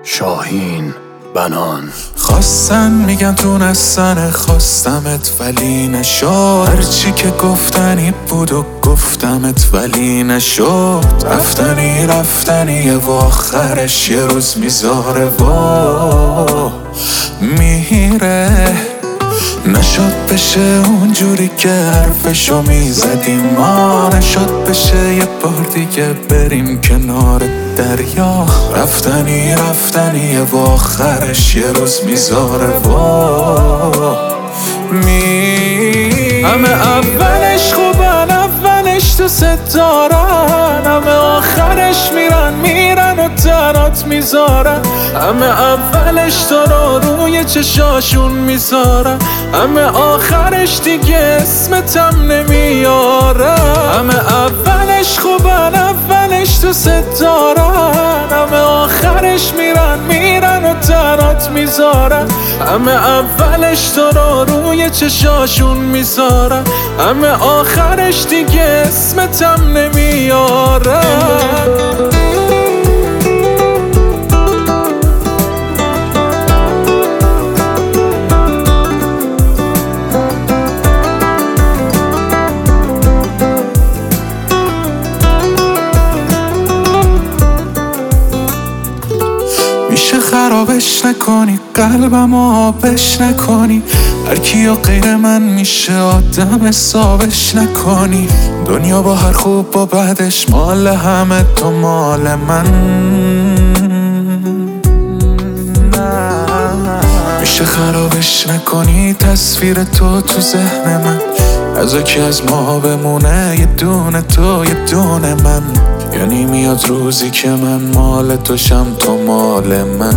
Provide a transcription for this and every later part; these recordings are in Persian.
شاهین بنان. خواستن میگن تونستن خواستمت ولی نشد، هرچی که گفتنی بود و گفتمت ولی نشد. رفتنیه و آخرش یه روز میذاره و میره. نشد بشه اونجوری که حرفشو میزدیم ما، نشد بشه یه بار دیگه بریم کنار دریا. رفتنیه و آخرش یه روز میذاره و همه اولش خوبن، اولش دوست دارن، همه آخرش میرن و تنات میذارن. همه اولش تو رو روی چشاشون میذارن، همه آخرش دیگه اسمتم نمیارن. همه اولش خوبن، اولش دوست دارن، همه آخرش میرن و تنات میذارن. همه اولش تو رو روی چشاشون میذارن، همه آخرش دیگه اسمتم نمیارن. میشه خرابش نکنی، قلبم آبش نکنی، هر کیو غیر من میشه آدم حسابش نکنی. دنیا با هر خوب با بعدش مال همه، تو مال من. میشه خرابش نکنی تصویر تو ذهن من، از یکی از ما بمونه یه دونه تو یه دونه من. یعنی میاد روزی که من مال تو شم تو مال من.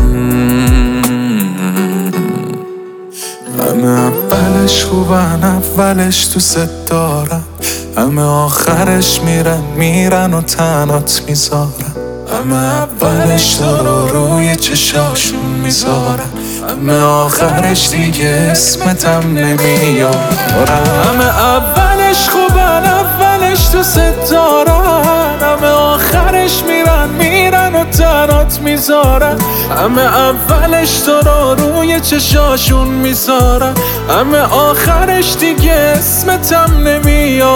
همه اولش خوبن، اولش دوست دارن، همه آخرش میرن و تنات میذارن. همه اولش تو رو روی چشاشون میذارن، همه آخرش دیگه اسمتم نمیارن. همه اولش خوبن، اولش دوست دارن، همه آخرش میرن و تنات میذارن. همه اولش تو رو روی چشاشون میذارن، همه آخرش دیگه اسمتم نمیارن.